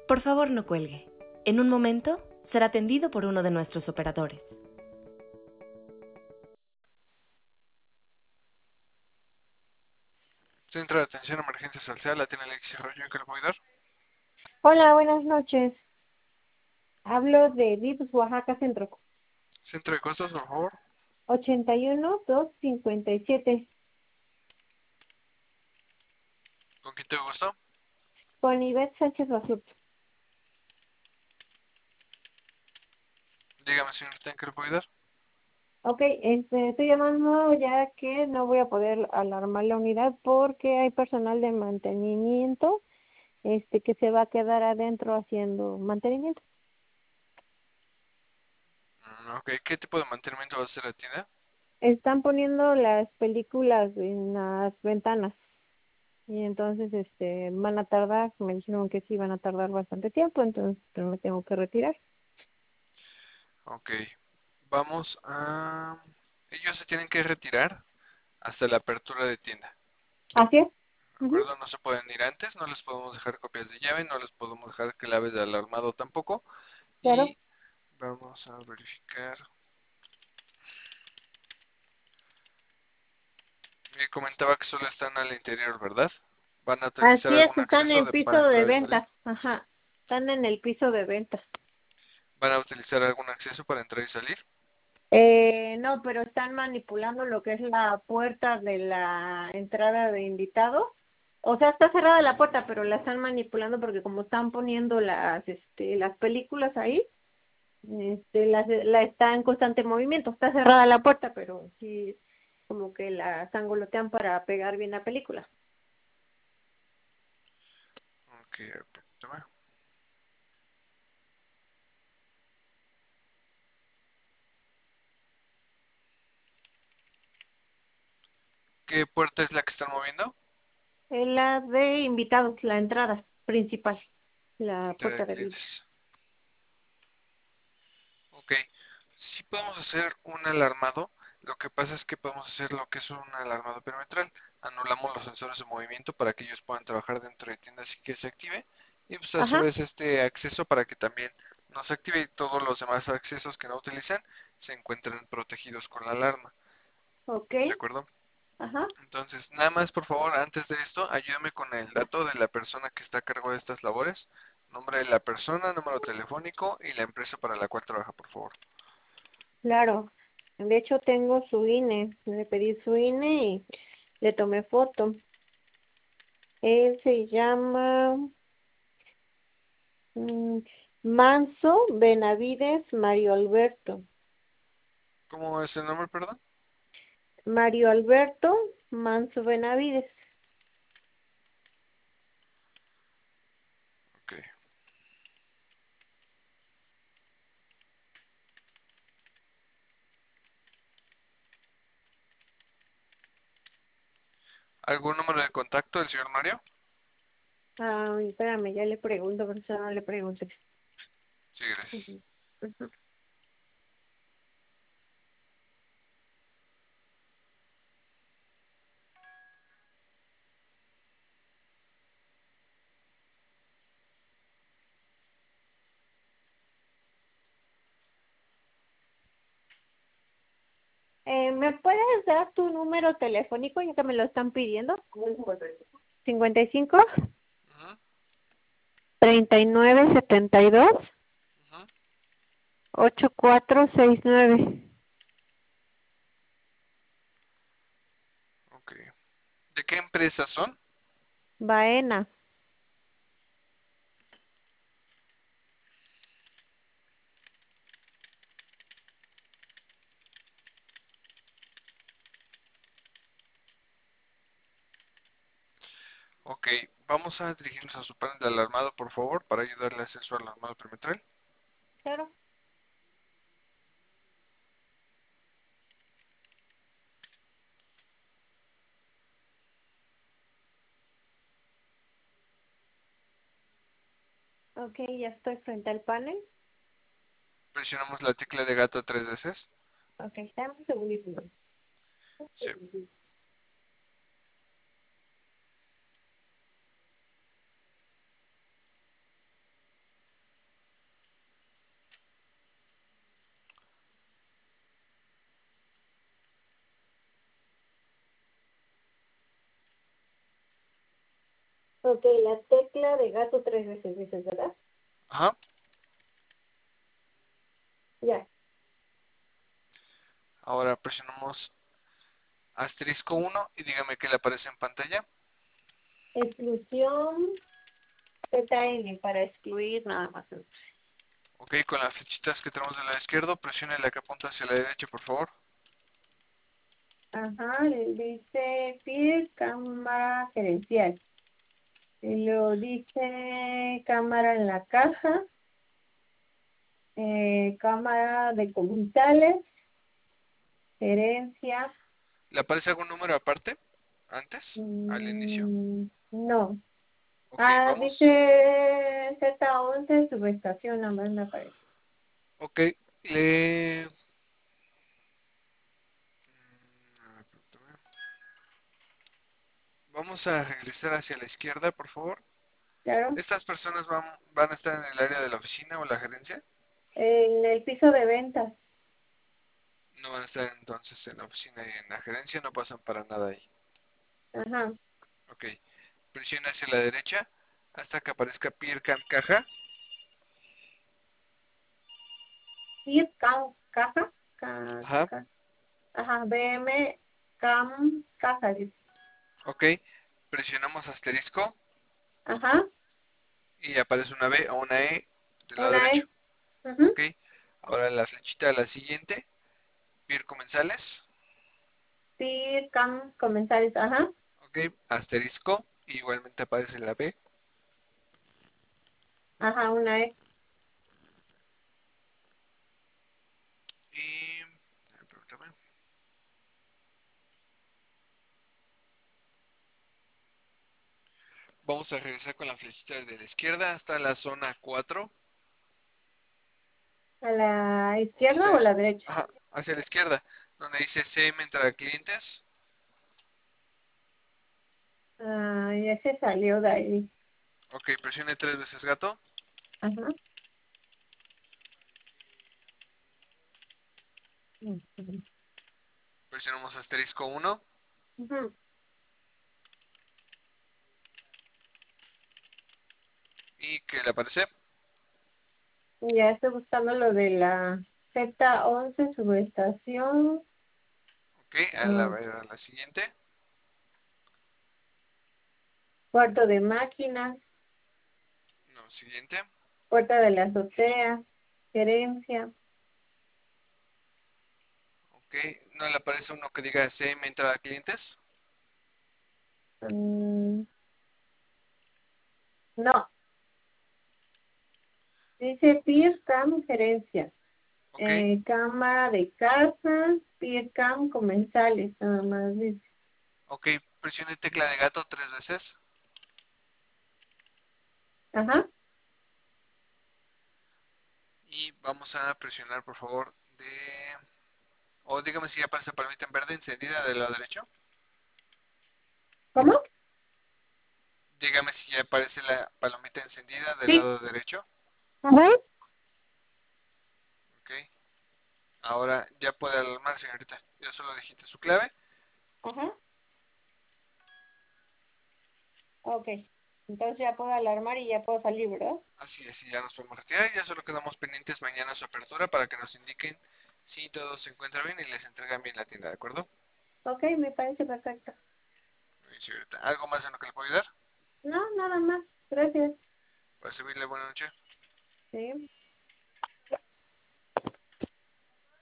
Por favor, no cuelgue. En un momento será atendido por uno de nuestros operadores. Centro de Atención a Emergencias Social, la tiene Alexis Rollo, ¿en qué le puedo ayudar? Hola, buenas noches. Hablo de Vips, Oaxaca Centro. Centro de Costos, por favor. 81257. ¿Con quién te gusto? Con Ivette Sánchez Basurto. Dígame, señorita, ¿en qué le puedo ayudar? Ok, estoy llamando ya que no voy a poder alarmar la unidad porque hay personal de mantenimiento que se va a quedar adentro haciendo mantenimiento. Ok, ¿qué tipo de mantenimiento va a hacer la tienda? Están poniendo las películas en las ventanas y entonces van a tardar, me dijeron que sí van a tardar bastante tiempo, entonces me tengo que retirar. Ok, vamos a... Ellos se tienen que retirar hasta la apertura de tienda. Así es. ¿De acuerdo? No se pueden ir antes, no les podemos dejar copias de llave, no les podemos dejar claves de alarmado tampoco. Claro. Y vamos a verificar. Me comentaba que solo están al interior, ¿verdad? ¿Van a utilizar Así es, algún están en acceso el para piso de entrar y salir? ventas. Ajá, están en el piso de ventas. ¿Van a utilizar algún acceso para entrar y salir? No, pero están manipulando lo que es la puerta de la entrada de invitados. O sea, está cerrada la puerta, pero la están manipulando porque como están poniendo las películas ahí, la está en constante movimiento. Está cerrada la puerta, pero sí como que la sangolotean para pegar bien la película. Ok, permítame. ¿Qué puerta es la que están moviendo? La de invitados, la entrada principal, la Entrada de puerta de vidrio. clientes. Ok, si podemos hacer un alarmado. Lo que pasa es que podemos hacer lo que es un alarmado perimetral. Anulamos los sensores de movimiento para que ellos puedan trabajar dentro de tiendas y que se active. Y pues a su Ajá, vez este acceso para que también no se active y todos los demás accesos que no utilizan se encuentren protegidos con la alarma. ok, ¿De acuerdo? ajá. Entonces, nada más por favor, antes de esto, ayúdame con el dato de la persona que está a cargo de estas labores. Nombre de la persona, número telefónico y la empresa para la cual trabaja, por favor. Claro. De hecho, tengo su INE. Le pedí su INE y le tomé foto. Él se llama mm, Manso Benavides Mario Alberto. ¿Cómo es el nombre, perdón? Mario Alberto Manso Benavides. Ok. ¿Algún número de contacto del señor Mario? Ay, espérame, ya le pregunto, pero ya no le pregunté. Sí, gracias. Ujú, ujú. ¿Me puedes dar tu número telefónico ya que me lo están pidiendo? 55 Ujú, 39 72 ujú. 8469. Ok. ¿De qué empresa son? Baena. Ok, vamos a dirigirnos a su panel de alarmado, por favor, para ayudarle a hacer su alarmado perimetral. Claro. Ok, ya estoy frente al panel. Presionamos la tecla de gato 3 veces. Ok, dame un segundito. Sí. Ok, la tecla de gato 3 veces, dices, ¿verdad? Ajá. Ya. Ahora presionamos asterisco 1 y dígame qué le aparece en pantalla. Exclusión ZN para excluir nada más. Ok, con las flechitas que tenemos del lado izquierdo, presione la que apunta hacia la derecha, por favor. Ajá, dice PIR cámara gerencial. Y lo dice cámara en la caja, cámara de comensales, gerencia. ¿Le aparece algún número aparte? ¿Antes? ¿Al inicio? No. Ok, Ah, vamos. dice Z11 subestación, nada más me aparece. Ok, le... Vamos a regresar hacia la izquierda, por favor. Claro. ¿Estas personas van a estar en el área de la oficina o la gerencia? En el piso de ventas. No van a estar entonces en la oficina y en la gerencia, no pasan para nada ahí. Ajá. Ok, presiona hacia la derecha hasta que aparezca PIR Cam Caja. PIR caja. Ajá, Ajá, BM cam caja, dice. ok, presionamos asterisco Ajá, y aparece una B o una E del lado una derecho. E. Ujú. Ok, ahora la flechita a la siguiente, PIR Comensales. PIR cam comensales, ajá. Ok, asterisco, y igualmente aparece la B. Ajá, una E. Y... permítame. Vamos a regresar con la flechita de la izquierda hasta la zona 4. ¿A la Donde izquierda o a dice, la derecha? ajá, hacia la izquierda, donde dice CM entrada clientes. Ah, ya se salió de ahí. Ok, presione 3 veces gato. Ajá. Ujú. Presionamos asterisco 1. Ujú. ¿Y qué le aparece? Ya estoy buscando lo de la Z11 subestación. Ok, a ah, la siguiente. Cuarto de máquinas, No, siguiente. puerta de la azotea, gerencia. Ok, ¿no le aparece uno que diga CM entrada clientes? mm, no, dice PIR cam gerencia. Ok, Cámara de casa, PIR cam comensales, nada más dice. ok, presione tecla de gato 3 veces. Ajá. Y vamos a presionar, por favor, de... O dígame si ya aparece palomita en verde encendida del lado derecho. ¿Cómo? Dígame si ya aparece la palomita encendida del Sí. lado derecho. Ajá. Ok. Ahora ya puede alarmar, señorita. Ya solo digite su clave. Ajá. Ok. Entonces ya puedo alarmar y ya puedo salir, ¿verdad? Así es, y ya nos podemos retirar. Ya solo quedamos pendientes mañana su apertura para que nos indiquen si todo se encuentra bien y les entregan bien la tienda, ¿de acuerdo? Ok, me parece perfecto. Muy bien, señorita. ¿Algo más en lo que le puedo ayudar? No, nada más. Gracias. Para servirle, buena noche. Sí.